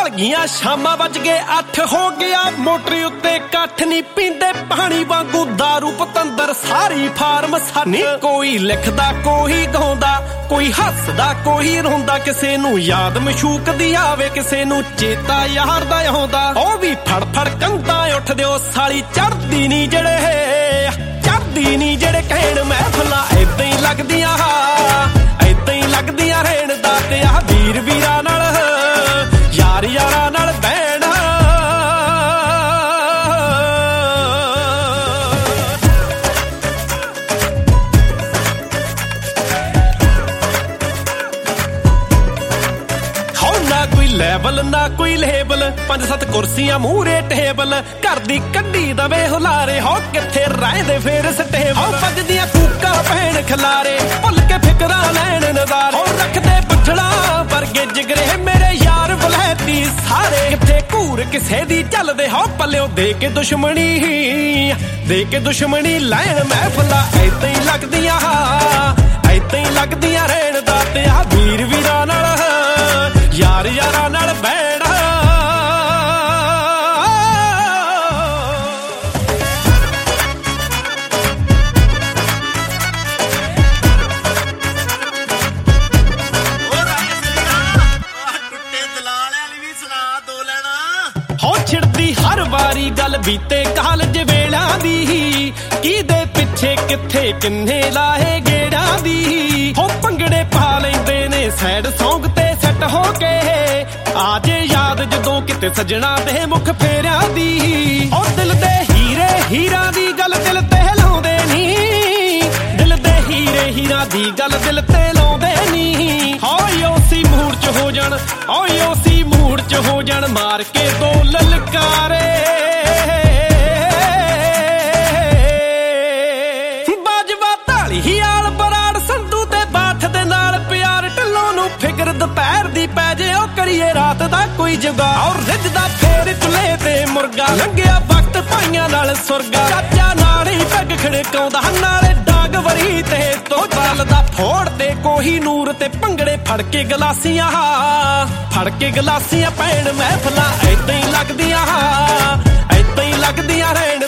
ढल गईयां शामां बज गए 8 हो गया मोटर उत्ते कट्ठ नी पींदे पानी वांगू दारू पतंदर सारी फार्म सानी कोई लिखदा कोई गाउंदा कोई हसदा कोई रोंदा किसे नू याद मशूक दी आवे किसे नू चेता यार दा आउंदा ओ भी फड़ फड़ कंधा उठ दिओ साली चढ़दी नी जेड़े चढ़दी नी जेड़े कहण महफिलां ऐदां ही लगदियां ऐदां ही लगदियां रहण दा ते आ वीर वीरां नाल यार यारां नाल बहण ਲੈਵਲ ਨਾ ਕੋਈ ਲੇਬਲ 5-7 ਕੁਰਸੀਆਂ ਮੂਹਰੇ ਟੇਬਲ ਘਰ ਦੀ ਕੱਢੀ ਦਵੇ ਹੁਲਾਰੇ ਹੋ ਕਿੱਥੇ ਰਹਿੰਦੇ ਫੇਰ ਸਟੇਬਲ ਹੋ ਵੱਜਦੀਆਂ ਕੂਕਾਂ ਭੈਣ ਖਲਾਰੇ ਭੁੱਲ ਕੇ ਫਿਕਰਾਂ ਲੈਣ ਨਜ਼ਾਰੇ ਹੋ ਰੱਖਦੇ ਪੱਠੜਾ ਵਰਗੇ ਜਿਗਰੇ ਮੇਰੇ ਯਾਰ ਬਲੈਤੀ ਸਾਰੇ ਕਿੱਥੇ ਘੂਰ ਕਿਸੇ ਦੀ ਚੱਲਦੇ ਹੋ ਪੱਲਿਓ ਦੇ ਕੇ ਦੁਸ਼ਮਣੀ ਲੈਣ ਮਹਿਫਲਾਂ ਐਦਾਂ ਹੀ ਲੱਗਦੀਆਂ ਐਦਾਂ ਹੀ ਲੱਗਦੀਆਂ ਰਹਿਣ ਦਾ ਤੇ ਆ ਵੀਰ ਵੀਰਾਂ ਨਾਲ यार यारां नाल बहण हो छिड़दी हर वारी गल बीते कालज वेलां दी किदे पिछे किथे किन्ने लाए गेड़ां दी हो भंगड़े पा लैंदे ने सैड सौंग ते सैट हो के आजे याद जदों किते सजना दे मुख फेरियां दी ओ दिल दे हीरे हीरां दी गल दिल ते लाउंदे नी दिल दे हीरे हीरां दी गल दिल ते लाउंदे नी होय उसी मूड च हो जाण होय उसी मूड च हो जाण मार के दो ललकारे बाजवा ढाली ही आल बराड़ संधू ते बाठ दे नाल प्यार ढिल्लों नूं फिकर दुपहर दी पै जे ओ करिए रात दा कोई जुगाड़ और रिजदा फेर चुले ते मुर्गा लंघिया वक्त भाइयां नाल सुरगा चाचा नाल ही पैग खड़काउंदा नाले डाग वरी ते तो ਚੱਲਦਾ ਫੋੜ ਤੇ ਕੋਹੀ ਨੂਰ ਤੇ ਭੰਗੜੇ ਫੜ ਕੇ ਗਲਾਸੀਆਂ ਪੈਣ ਮਹਿਫਲਾਂ ਐਦਾਂ ਹੀ ਲੱਗਦੀਆਂ ਰਹਿਣ